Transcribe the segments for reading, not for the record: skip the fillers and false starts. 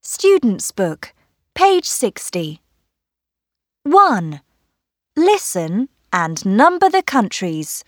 Student's Book, page 60. 1. Listen and number the countries.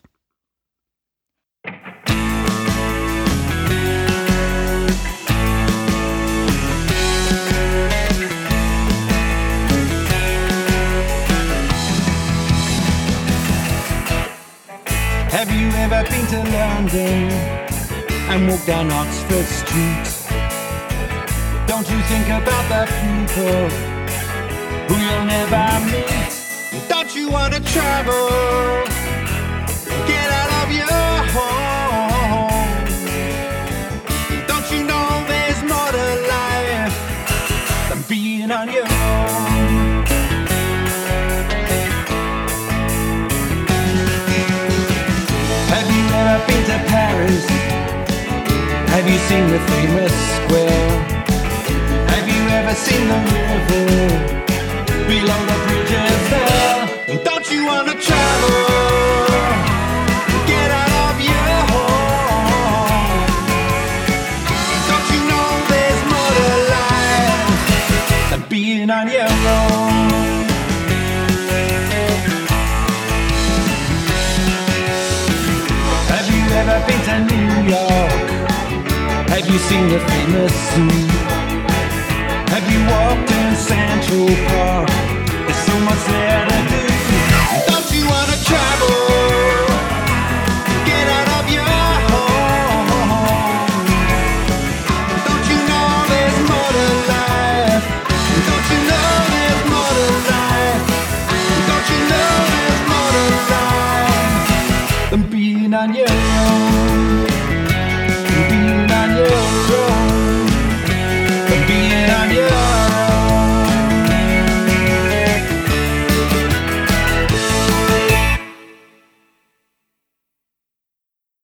Have you ever been to London and walked down Oxford Street? Don't you think about the people who you'll never meet? Don't you want to travel? Get out of your home. Don't you know there's more to life than being on your own? Have you ever been to Paris? Have you seen the famous square? Have you ever seen the river below the bridges there? Don't you want to travel? Get out of your home. Don't you know there's more to life than being on your own? Have you ever been to New York? Have you seen the famous zoo? Have you walked in Central Park